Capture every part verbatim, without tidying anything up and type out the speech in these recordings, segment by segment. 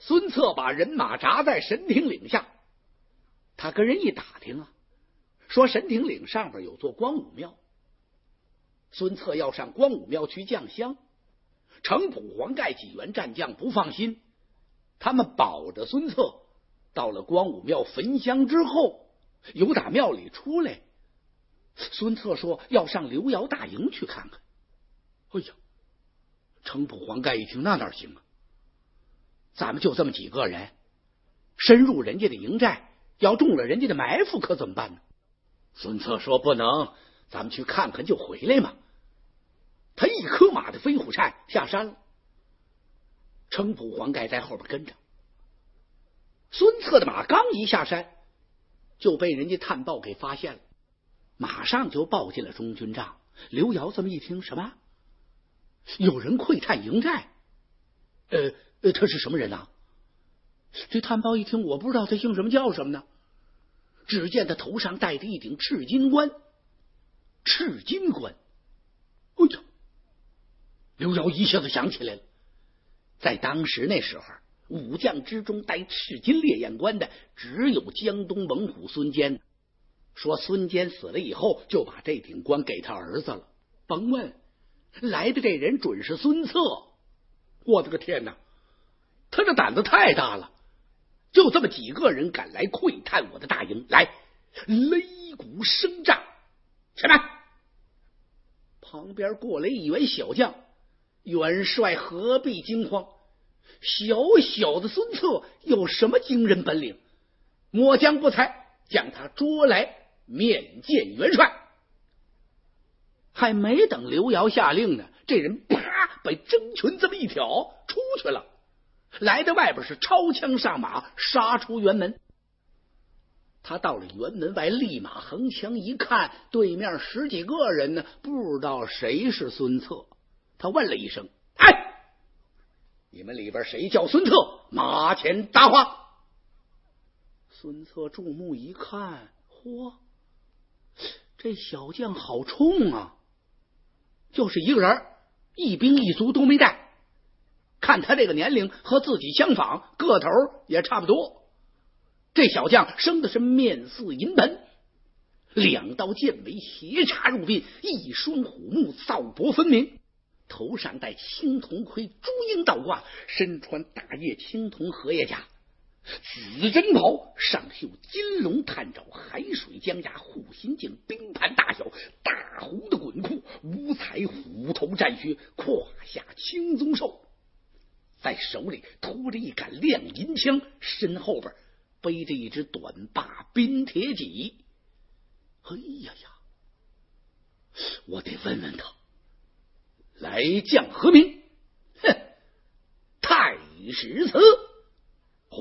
孙策把人马扎在神亭岭下，他跟人一打听啊，说神亭岭上边有座光武庙，孙策要上光武庙去降香。程普、黄盖几员战将不放心，他们保着孙策到了光武庙焚香之后，由打庙里出来。孙策说要上刘繇大营去看看。哎呀，程普、黄盖一听，那哪行啊？咱们就这么几个人，深入人家的营寨，要中了人家的埋伏，可怎么办呢？孙策说不能，咱们去看看就回来嘛。他一颗马的飞虎扇下山了，程普、黄盖在后边跟着。孙策的马刚一下山，就被人家探报给发现了，马上就报进了中军帐。刘繇这么一听，什么？有人窥探营寨？呃呃，他是什么人啊？这探报一听，我不知道他姓什么叫什么呢。只见他头上戴着一顶赤金冠，赤金冠。哎呀！刘繇一下子想起来了，在当时那时候，武将之中戴赤金烈焰冠的只有江东猛虎孙坚。说孙坚死了以后，就把这顶冠给他儿子了。甭问，来的这人准是孙策。我的个天哪，他这胆子太大了，就这么几个人敢来窥探我的大营，来擂鼓声仗，起来！旁边过来一员小将，元帅何必惊慌？小小的孙策有什么惊人本领？末将不才，将他捉来面见元帅。还没等刘繇下令呢，这人啪被征裙这么一挑出去了，来到外边是抄枪上马，杀出辕门。他到了辕门外，立马横枪一看，对面十几个人呢，不知道谁是孙策。他问了一声：“哎，你们里边谁叫孙策？马前答话。”孙策注目一看，嚯，这小将好冲啊！就是一个人，一兵一卒都没带。看他这个年龄和自己相仿，个头也差不多。这小将生的是面似银盆，两道剑尾斜插入鬓，一双虎目扫脖分明，头上戴青铜盔，朱缨倒挂，身穿大叶青铜荷叶甲，紫针袍，上绣金龙探爪，海水江牙，护心镜，冰盘大小，大胡的滚裤，五彩虎头战靴，胯下青鬃兽，在手里拖着一杆亮银枪，身后边背着一只短把冰铁戟。哎呀呀，我得问问他，来将何名？哼，太史慈。哦，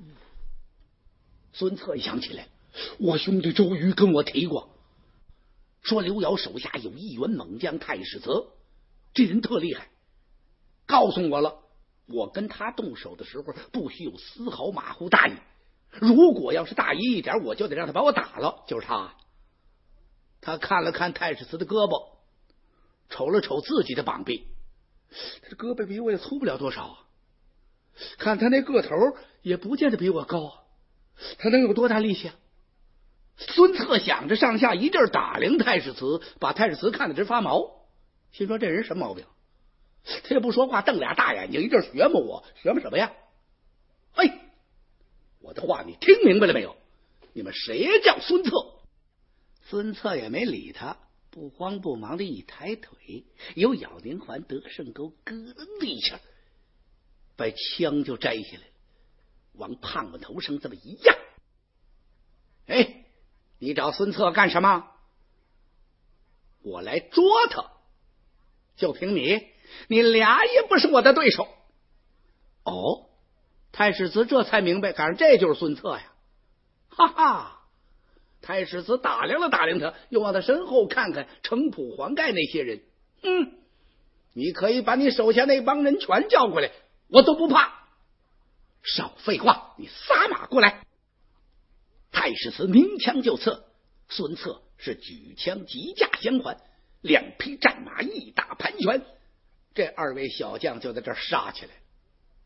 孙策一想起来，我兄弟周瑜跟我提过，说刘繇手下有一员猛将太史慈，这人特厉害，告诉我了，我跟他动手的时候不许有丝毫马虎大意，如果要是大意一点，我就得让他把我打了。就是他。他看了看太史慈的胳膊，瞅了瞅自己的膀臂，他的胳膊比我也粗不了多少啊，看他那个头也不见得比我高啊，他能有多大力气啊？孙策想着，上下一阵打量太史慈，把太史慈看得直发毛，心说这人什么毛病？他也不说话，瞪俩大眼睛，一阵学摸我，学摸什么呀？哎，我的话你听明白了没有？你们谁叫孙策？孙策也没理他，不慌不忙的一抬腿，由咬灵环得胜钩咯楞的一下，把枪就摘下来，往胖子头上这么一压。哎，你找孙策干什么？我来捉他，就凭你，你俩也不是我的对手。哦，太史慈这才明白，赶上这就是孙策呀！哈哈。太史慈打量了打量他，又往他身后看看程普、黄盖那些人。嗯，你可以把你手下那帮人全叫过来，我都不怕。少废话，你撒马过来！太史慈鸣枪就刺，孙策是举枪急架相还，两匹战马一打盘旋，这二位小将就在这儿杀起来。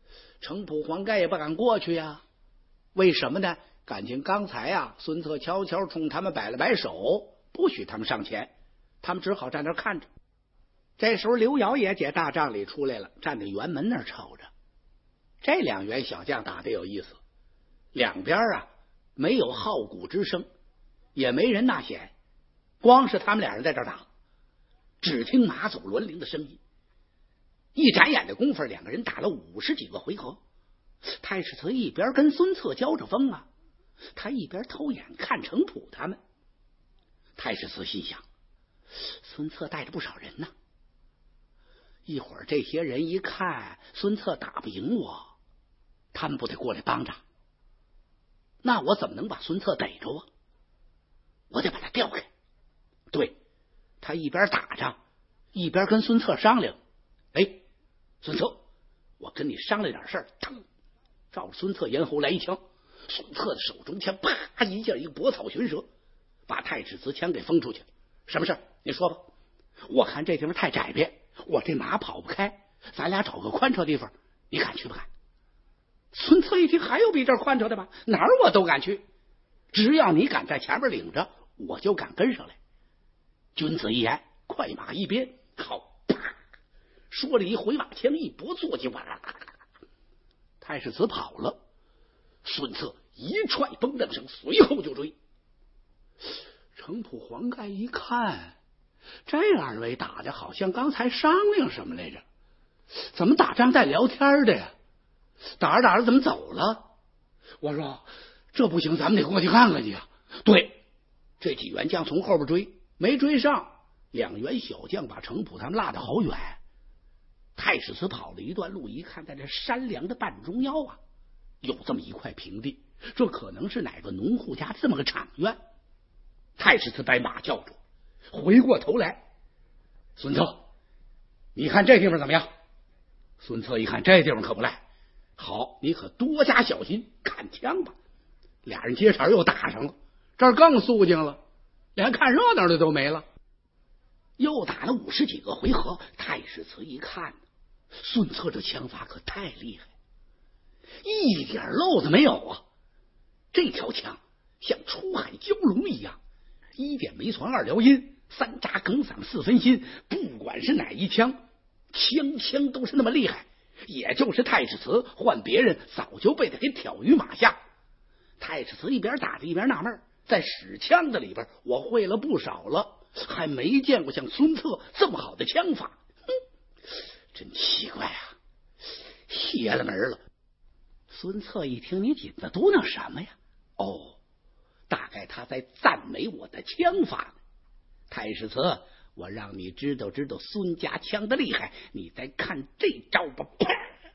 程普、黄盖也不敢过去呀。为什么呢？感情刚才啊，孙策悄悄冲他们摆了摆手，不许他们上前，他们只好站那看着。这时候刘繇也解大帐里出来了，站在辕门那儿瞅着。这两员小将打得有意思，两边啊没有号鼓之声，也没人呐喊，光是他们俩人在这打，只听马走轮铃的声音。一眨眼的功夫，两个人打了五十几个回合。太史慈一边跟孙策交着锋啊，他一边偷眼看程普他们。太史慈心想，孙策带着不少人呢，一会儿这些人一看孙策打不赢我，他们不得过来帮着？那我怎么能把孙策逮着啊？我得把他调开。对，他一边打着一边跟孙策商量。哎，孙策，我跟你商量点事儿。腾，照着孙策咽喉来一枪，孙策的手中枪啪一下，一个搏草寻蛇，把太史慈枪给封出去。什么事儿？你说吧。我看这地方太窄别，我这马跑不开，咱俩找个宽敞地方，你敢去不敢？孙策一听，还有比这宽敞的吗？哪儿我都敢去，只要你敢在前面领着，我就敢跟上来。君子一言，快马一鞭，好，啪！说了一回马枪，一搏坐骑，哇！太史慈跑了，孙策一踹风蹬绳，随后就追。程普、黄盖一看，这二位打的好像刚才商量什么来着，怎么打仗带聊天的呀？打着打着怎么走了？我说这不行，咱们得过去看看去啊！对，这几员将从后边追，没追上，两员小将把程普他们落得好远。太史慈跑了一段路，一看在这山梁的半中腰啊，有这么一块平地，这可能是哪个农户家这么个场院。太史慈把马叫住，回过头来，孙策，你看这地方怎么样？孙策一看，这地方可不赖，好，你可多加小心，看枪吧。俩人接茬又打上了，这儿更肃静了，连看热闹的都没了。又打了五十几个回合，太史慈一看，孙策这枪法可太厉害，一点漏子没有啊！这条枪像出海蛟龙一样，一点没传，二撩阴，三扎梗嗓，四分心，不管是哪一枪，枪枪都是那么厉害。也就是太史慈换别人早就被他给挑于马下。太史慈一边打着一边纳闷，在使枪的里边我会了不少了，还没见过像孙策这么好的枪法。哼，真奇怪啊，邪了门了。孙策一听，你紧子嘟囔什么呀？哦，大概他在赞美我的枪法。太史慈，我让你知道知道孙家枪的厉害，你再看这招吧！啪！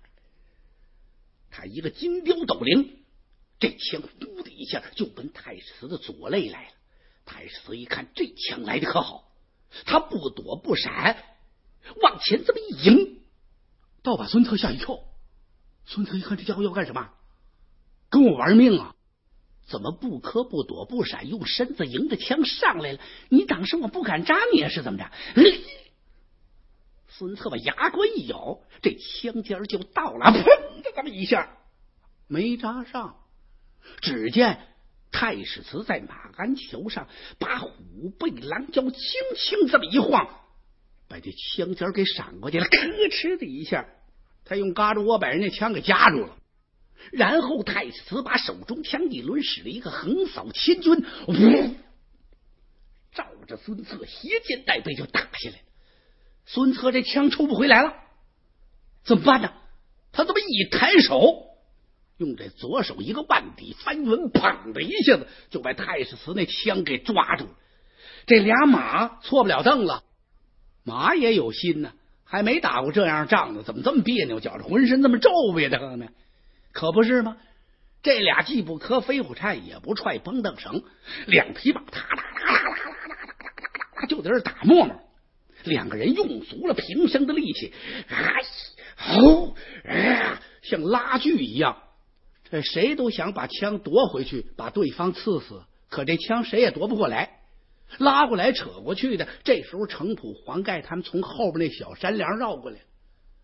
他一个金雕斗灵，这枪嘟的一下就奔太史慈的左肋来了。太史慈一看这枪来的可好，他不躲不闪，往前这么一迎，倒把孙策吓一跳。孙策一看这家伙要干什么？跟我玩命啊！怎么不磕不躲不闪，用身子迎着枪上来了？你当时我不敢扎你是怎么着？嗯、孙策把牙关一咬，这枪尖就到了，砰的这么一下没扎上。只见太史慈在马鞍桥上把虎背狼角轻轻这么一晃，把这枪尖给闪过去了，咯哧的一下，他用嘎吱窝把人家枪给夹住了。然后太史慈把手中枪一抡，使了一个横扫千军，呜，照着孙策斜肩带背就打下来。孙策这枪抽不回来了，怎么办呢？他这么一抬手，用这左手一个万底翻云，砰的一下子就把太史慈那枪给抓住了。这俩马错不了凳了，马也有心呢，还没打过这样仗呢，怎么这么别扭，觉着浑身这么皱别的呢？可不是吗？这俩既不磕飞虎颤，也不踹绷凳绳，两匹马哒哒哒哒哒哒哒就在这打沫沫。两个人用足了平生的力气，哎，吼，哎，像拉锯一样。这谁都想把枪夺回去，把对方刺死，可这枪谁也夺不过来，拉过来扯过去的。这时候程普、黄盖他们从后边那小山梁绕过来，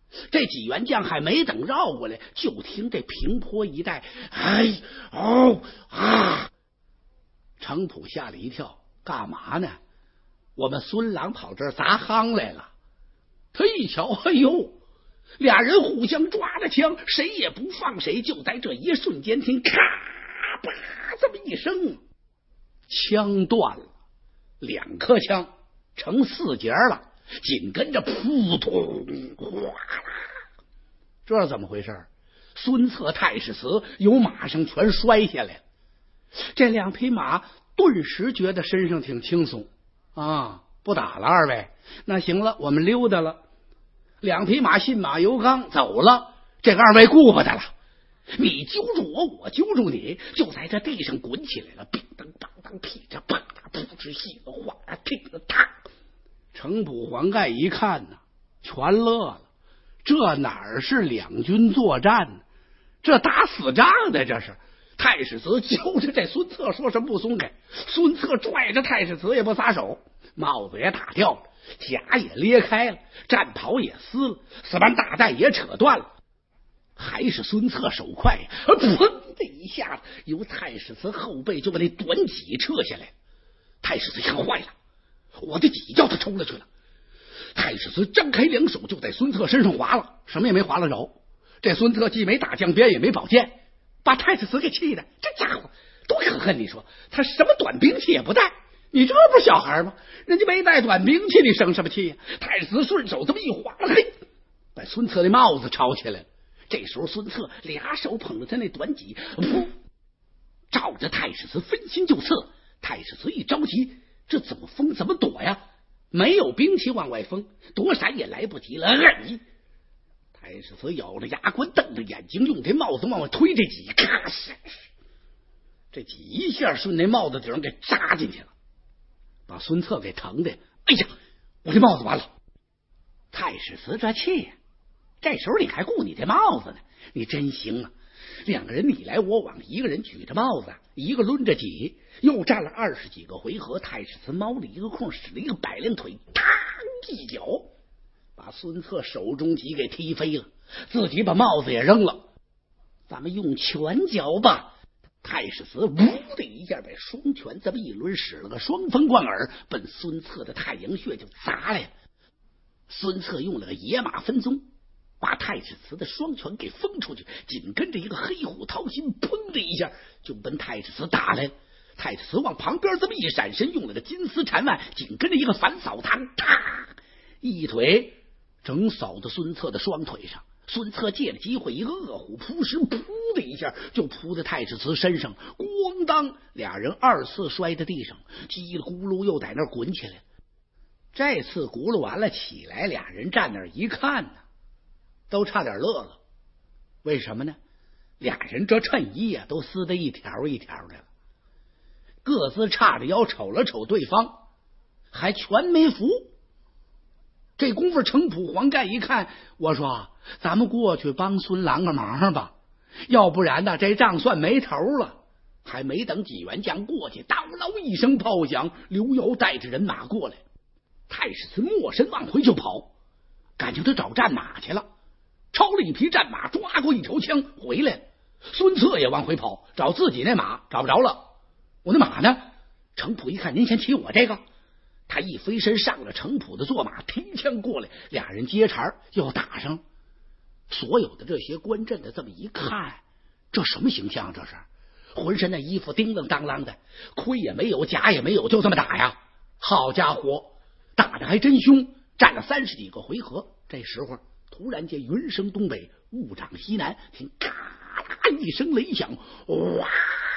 这几员将还没等绕过来，就听这平坡一带，哎哦啊！程普吓了一跳，干嘛呢？我们孙郎跑这儿砸夯来了。他一瞧，哎呦，俩人互相抓着枪，谁也不放谁。就在这一瞬间，听咔吧这么一声，枪断了，两颗枪成四节了，紧跟着扑通哗啦，这是怎么回事？孙策、太史慈由马上全摔下来了。这两匹马顿时觉得身上挺轻松啊，不打了，二位，那行了，我们溜达了。两匹马信马由缰走了，这个二位顾不得了，你揪住我，我揪住你，就在这地上滚起来了，乒当当当，劈着啪嗒噗哧，稀了哗啦，听着啪。程普、黄盖一看呢，全乐了，这哪是两军作战呢？这打死仗的，这是。太史慈揪着这孙策说什么不松开，孙策拽着太史慈也不撒手，帽子也打掉了，甲也裂开了，战袍也撕了，四般大带也扯断了。还是孙策手快呀，砰的一下子由太史慈后背就把那短戟撤下来。太史慈看坏了，我的戟叫他抽了去了。太史慈张开两手就在孙策身上划了，什么也没划了着。这孙策既没打将鞭也没宝剑，把太史慈给气的，这家伙多可恨！你说他什么短兵器也不带，你这不是小孩吗？人家没带短兵器，你生什么气呀？太史慈顺手这么一划，嘿，把孙策的帽子抄起来了。这时候孙策俩手捧着他那短戟，噗，照着太史慈分心就刺。太史慈一着急，这怎么封怎么躲呀？没有兵器往外封，躲闪也来不及了。哎，太史慈咬着牙关，瞪着眼睛，用这帽子往外推，这戟咔哧，这戟一下顺那帽子顶上给扎进去了，把孙策给疼的，哎呀，我这帽子完了！太史慈这气呀，这时候你还顾你这帽子呢？你真行啊！两个人你来我往，一个人举着帽子，一个抡着戟，又战了二十几个回合。太史慈猫了一个空，使了一个百灵腿，嘡一脚把孙策手中戟给踢飞了，自己把帽子也扔了。咱们用拳脚吧！太史慈呜的一下把双拳这么一抡，使了个双风贯耳，奔孙策的太阳穴就砸来了。孙策用了个野马分鬃，把太史慈的双拳给封出去，紧跟着一个黑虎掏心，砰的一下就奔太史慈打来了。太史慈往旁边这么一闪身，用了个金丝缠腕，紧跟着一个反扫堂，啪一腿整扫到孙策的双腿上。孙策借着机会一个恶虎扑食，噗的一下就扑在太史慈身上，咣当，俩人二次摔在地上，叽里咕噜又在那儿滚起来。这次轱辘完了起来，俩人站那儿一看呢，都差点乐了。为什么呢？俩人这衬衣啊都撕得一条一条的了，各自叉着腰瞅了瞅对方，还全没服。这功夫程普、黄盖一看，我说咱们过去帮孙郎个忙吧，要不然呢这仗算没头了。还没等几员将过去，当啷一声炮响，刘繇带着人马过来。太史慈没身往回就跑，感情他找战马去了，抄了一匹战马，抓过一条枪回来了。孙策也往回跑，找自己那马找不着了，我那马呢？程普一看，您先骑我这个。他一飞身上了程普的坐马，提枪过来，俩人接茬又打上。所有的这些观阵的这么一看，这什么形象？这是浑身那衣服叮当当啷的，盔也没有，甲也没有，就这么打呀！好家伙，打的还真凶，战了三十几个回合。这时候突然间云生东北，雾长西南，听嘎啦一声雷响，哇，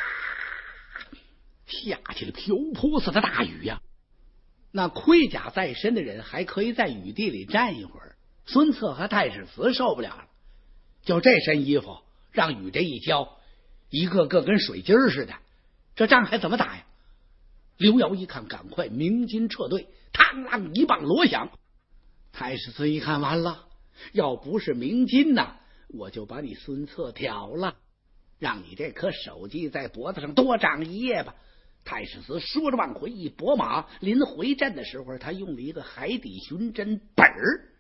下起了瓢泼似的大雨呀！那盔甲在身的人还可以在雨地里站一会儿，孙策和太史慈受不了了，就这身衣服让雨这一浇，一个个跟水晶似的，这仗还怎么打呀？刘繇一看，赶快鸣金撤退，嘡啷一棒锣响。太史慈一看，完了，要不是鸣金呐，我就把你孙策挑了，让你这颗手机在脖子上多长一夜吧。太史慈说着往回一拨马，临回阵的时候，他用了一个海底寻针本儿，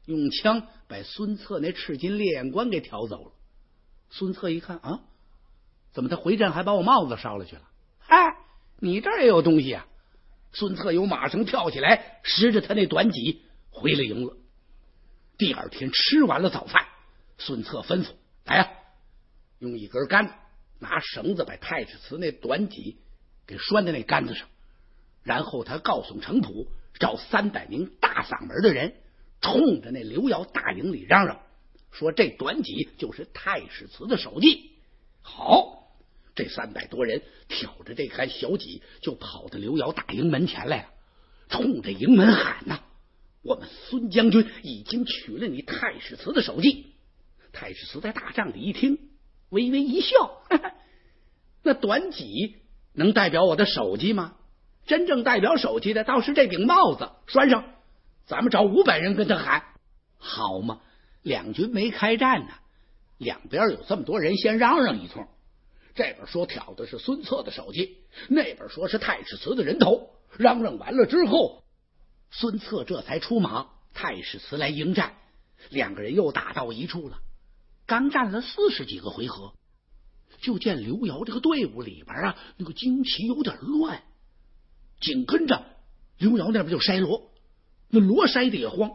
用枪把孙策那赤金烈焰关给挑走了。孙策一看啊，怎么他回阵还把我帽子烧了去了？哎，你这儿也有东西啊！孙策由马绳跳起来，拾着他那短戟回了营了。第二天吃完了早饭，孙策吩咐：来呀、啊，用一根杆子拿绳子把太史慈那短戟给拴在那杆子上，然后他告诉程普，找三百名大嗓门的人，冲着那刘繇大营里嚷嚷，说这短戟就是太史慈的首级。好，这三百多人挑着这杆小戟就跑到刘繇大营门前来了，冲着营门喊呐、啊：我们孙将军已经取了你太史慈的首级。太史慈在大帐里一听，微微一笑，呵呵，那短戟能代表我的首级吗？真正代表首级的倒是这顶帽子，拴上，咱们找五百人跟他喊，好吗？两军没开战呢，两边有这么多人，先嚷嚷一通，这边说挑的是孙策的首级，那边说是太史慈的人头，嚷嚷完了之后，孙策这才出马，太史慈来迎战，两个人又打到一处了。刚战了四十几个回合，就见刘繇这个队伍里边啊，那个旌旗有点乱，紧跟着刘繇那边就筛锣，那锣筛的也慌，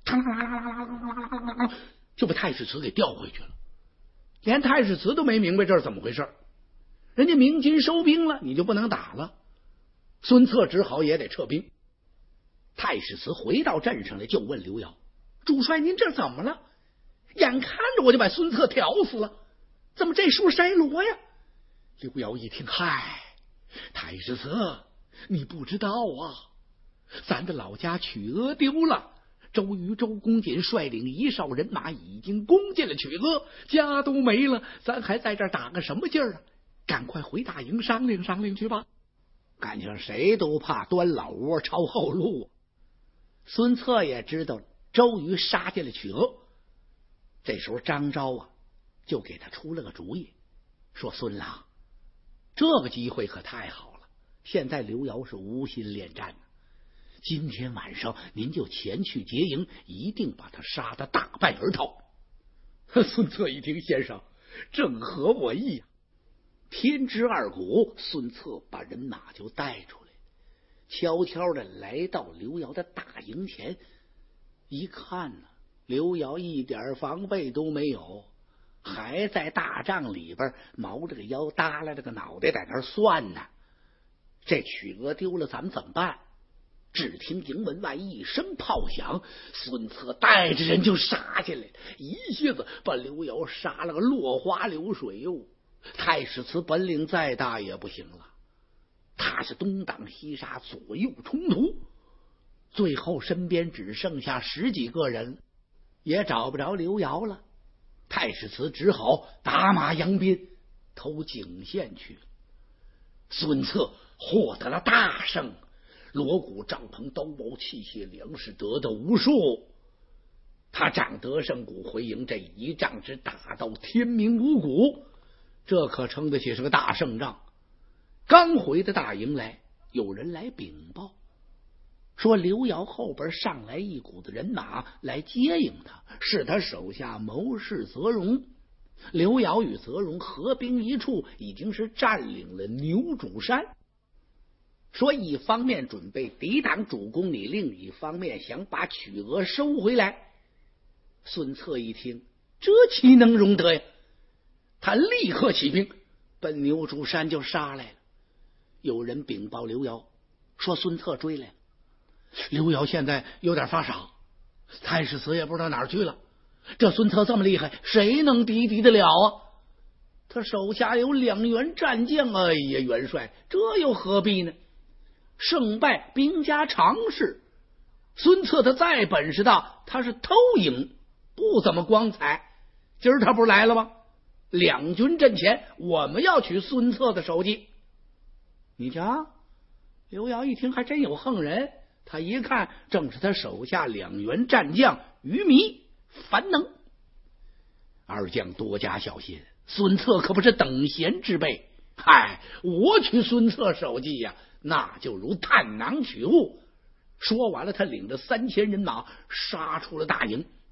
就把太史慈给调回去了。连太史慈都没明白这是怎么回事，人家鸣金收兵了，你就不能打了。孙策只好也得撤兵。太史慈回到阵上来就问刘繇：主帅您这怎么了？眼看着我就把孙策挑死了，怎么这时候筛锣呀？刘繇一听，嗨，太史慈，你不知道啊，咱的老家曲阿丢了，周瑜周公瑾率领一哨人马已经攻进了曲阿，家都没了，咱还在这儿打个什么劲儿啊？赶快回大营商量商量去吧。感情谁都怕端老窝抄后路。孙策也知道周瑜杀进了曲阿，这时候张昭啊就给他出了个主意，说孙郎，这个机会可太好了，现在刘繇是无心恋战呢，今天晚上您就前去劫营，一定把他杀得大败而逃。孙策一听，先生正合我意啊。天之二鼓，孙策把人马就带出来，悄悄的来到刘繇的大营前，一看呢、啊，刘繇一点防备都没有，还在大帐里边毛着个腰，耷拉着个脑袋在那算呢。这曲阿丢了，咱们怎么办？只听营门外一声炮响，孙策带着人就杀进来，一下子把刘繇杀了个落花流水哟。太史慈本领再大也不行了，他是东挡西杀，左右冲突，最后身边只剩下十几个人，也找不着刘繇了。太史慈只好打马扬鞭投景县去了。孙策获得了大胜，锣鼓帐篷刀矛器械粮食得的无数，他仗得胜鼓回营，这一仗只打到天明五谷，这可称得起是个大胜仗。刚回到大营来，有人来禀报，说刘繇后边上来一股子人马来接应他，是他手下谋士泽荣。刘繇与泽荣合兵一处，已经是占领了牛渚山。说一方面准备抵挡主公，你另一方面想把曲阿收回来。孙策一听，这岂能容得呀？他立刻起兵奔牛渚山就杀来了。有人禀报刘繇，说孙策追来了。刘繇现在有点发傻，太史慈也不知道哪儿去了。这孙策这么厉害，谁能敌敌得了啊？他手下有两员战将，哎呀，元帅，这又何必呢？胜败兵家常事，孙策他再本事大，他是偷营，不怎么光彩。今儿他不是来了吗？两军阵前，我们要取孙策的首级。你瞧，刘繇一听还真有横人，他一看正是他手下两员战将于弥、樊能。二将多加小心，孙策可不是等闲之辈。嗨，我取孙策首级呀、啊，那就如探囊取物。说完了，他领着三千人马杀出了大营，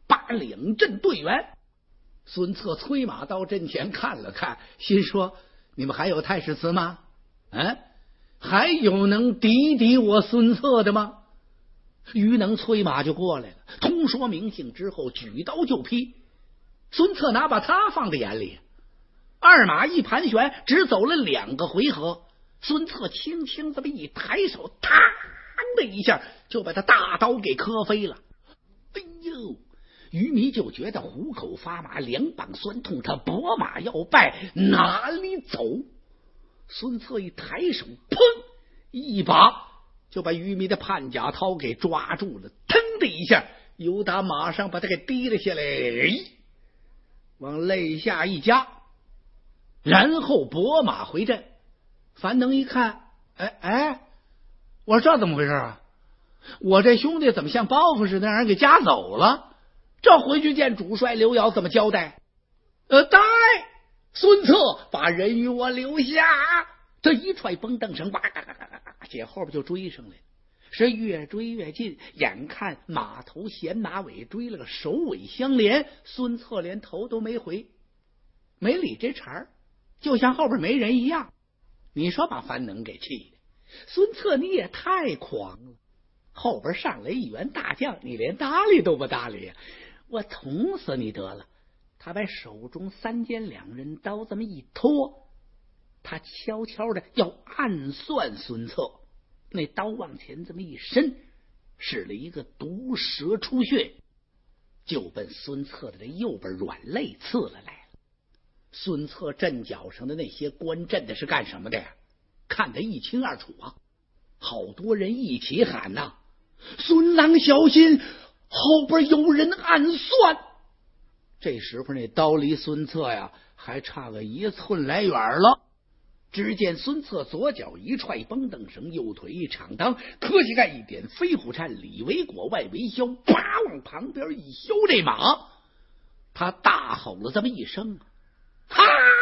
把两阵队员。孙策催马到阵前看了看，心说：你们还有太史慈吗？嗯，还有能敌敌我孙策的吗？于能催马就过来了，通说明姓之后，举刀就劈。孙策哪把他放在眼里？二马一盘旋，只走了两个回合，孙策轻轻这么一抬手，嘡的一下就把他大刀给磕飞了。哎呦！于迷就觉得虎口发麻，两膀酸痛，他拨马要败，哪里走？孙策一抬手，砰！一把就把于迷的判甲涛给抓住了，腾的一下由打马上把他给提了下来，往肋下一夹，然后拨马回阵。樊登一看，哎哎，我说这怎么回事啊？我这兄弟怎么像包袱似的让人给夹走了？这回去见主帅刘繇怎么交代？呃，呆！孙策把人与我留下，这一踹绷凳绳，哇嘎嘎嘎嘎嘎，姐后边就追上来，是越追越近，眼看马头衔马尾，追了个首尾相连，孙策连头都没回，没理这茬儿，就像后边没人一样。你说把樊能给气的，孙策你也太狂了！后边上来一员大将，你连搭理都不搭理呀！我捅死你得了！他把手中三尖两刃刀这么一拖，他悄悄的要暗算孙策，那刀往前这么一伸，使了一个毒蛇出血，就奔孙策的这右边软肋刺了来了。孙策阵脚上的那些观阵的是干什么的呀？看得一清二楚啊！好多人一起喊呐、啊：“孙郎小心，后边有人暗算！”这时候那刀离孙策呀还差个一寸来远了。只见孙策左脚一踹绷凳绳，右腿一敞裆，磕膝盖一点飞虎颤，里为裹外为削，啪往旁边一削这马，他大吼了这么一声，哈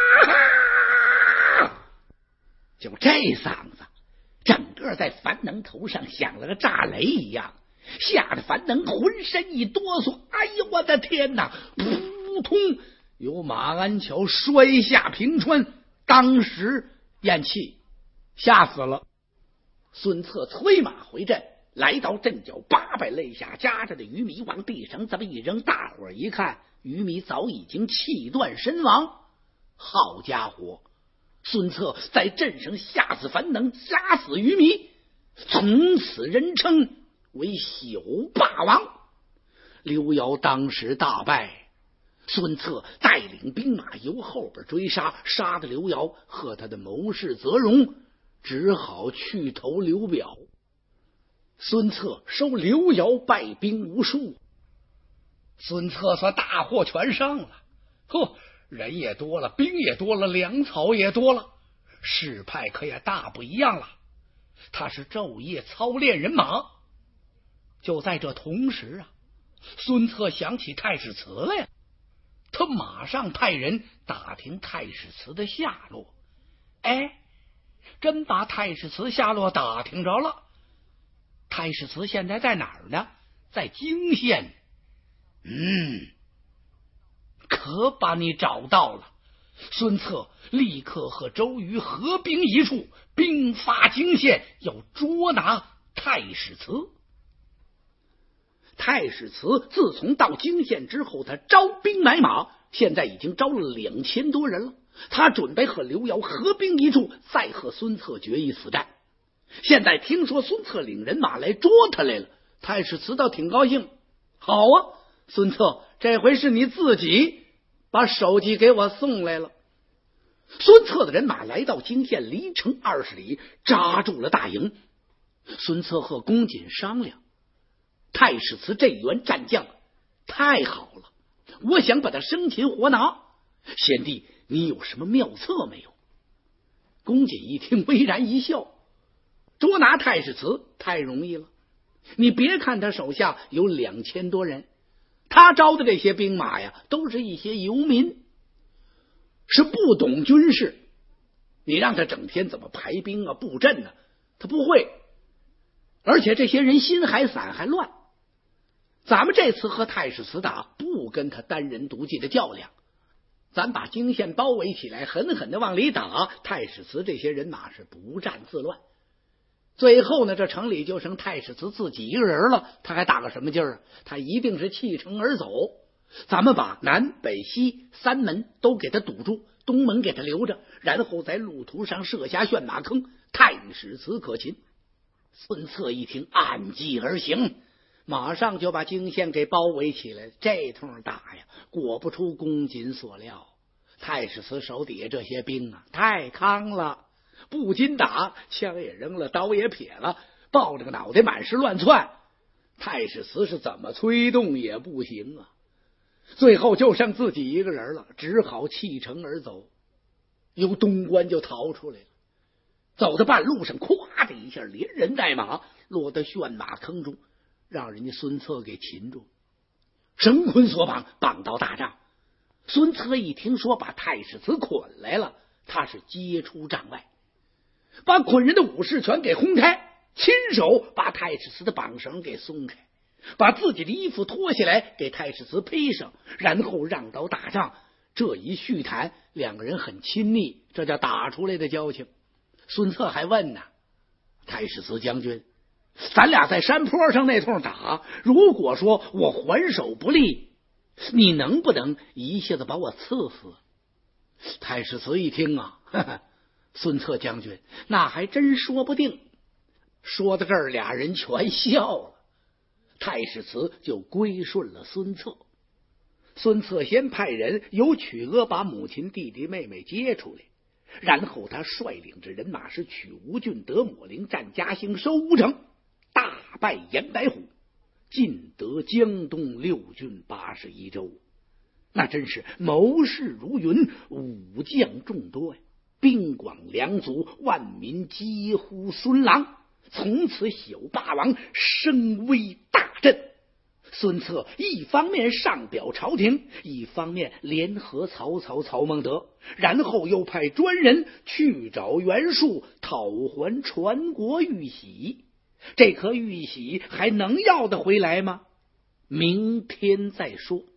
哈！就这嗓子整个在樊能头上响了个炸雷一样，吓得樊能浑身一哆嗦，哎呦我的天哪！扑通，由马鞍桥摔下平川，当时咽气，吓死了。孙策催马回阵，来到阵脚，八百肋下夹着的鱼糜往地上这么一扔，大伙儿一看，鱼糜早已经气断身亡。好家伙，孙策在阵上吓死樊能，杀死鱼糜，从此人称为小霸王。刘繇当时大败，孙策带领兵马由后边追杀，杀的刘繇和他的谋士泽荣只好去投刘表。孙策收刘繇败兵无数，孙策说大获全胜了，呵，人也多了，兵也多了，粮草也多了，事派可也大不一样了。他是昼夜操练人马。就在这同时啊，孙策想起太史慈来了，他马上派人打听太史慈的下落。哎，真把太史慈下落打听着了。太史慈现在在哪儿呢？在泾县。嗯，可把你找到了。孙策立刻和周瑜合兵一处，兵发泾县，要捉拿太史慈。太史慈自从到泾县之后，他招兵买马，现在已经招了两千多人了。他准备和刘繇合兵一处，再和孙策决一死战。现在听说孙策领人马来捉他来了，太史慈倒挺高兴。好啊，孙策，这回是你自己把首级给我送来了。孙策的人马来到泾县，离城二十里，扎住了大营。孙策和公瑾商量，太史慈这员战将太好了，我想把他生擒活拿。贤弟，你有什么妙策没有？公瑾一听，微然一笑，捉拿太史慈太容易了。你别看他手下有两千多人，他招的这些兵马呀，都是一些游民，是不懂军事。你让他整天怎么排兵啊、布阵啊，他不会。而且这些人心还散还乱。 咱们这次和太史慈打，不跟他单人独骑的较量，咱把泾县包围起来，狠狠的往里打，太史慈这些人马是不战自乱。最后呢，这城里就剩太史慈自己一个人了，他还打个什么劲儿啊？他一定是弃城而走。咱们把南北西三门都给他堵住，东门给他留着，然后在路途上设下旋马坑，太史慈可擒。孙策一听，按计而行，马上就把泾县给包围起来。这通打呀，果不出公瑾所料，太史慈手底下这些兵啊，太康了，不禁打，枪也扔了，刀也撇了，抱着个脑袋满是乱窜。太史慈是怎么催动也不行啊，最后就剩自己一个人了，只好弃城而走，由东关就逃出来了。走到半路上，咵的一下，连人带马落到旋马坑中，让人家孙策给擒住，绳捆索绑，绑到大帐。孙策一听说把太史慈捆来了，他是接出帐外，把捆人的武士全给轰开，亲手把太史慈的绑绳给松开，把自己的衣服脱下来给太史慈披上，然后让到大帐。这一叙谈，两个人很亲密，这叫打出来的交情。孙策还问呢，太史慈将军，咱俩在山坡上那通打，如果说我还手不利，你能不能一下子把我刺死？太史慈一听啊，呵呵，孙策将军，那还真说不定。说到这儿，俩人全笑了。太史慈就归顺了孙策。孙策先派人由曲阿把母亲弟弟妹妹接出来，然后他率领着人马是取吴郡、得秣陵、占嘉兴、收吴城，大败严白虎，尽得江东六郡八十一州。那真是谋士如云，武将众多呀，兵广粮足，万民几乎孙郎。从此小霸王声威大振。孙策一方面上表朝廷，一方面联合曹操、曹孟德，然后又派专人去找袁术讨还传国玉玺。这颗玉玺还能要得回来吗？明天再说。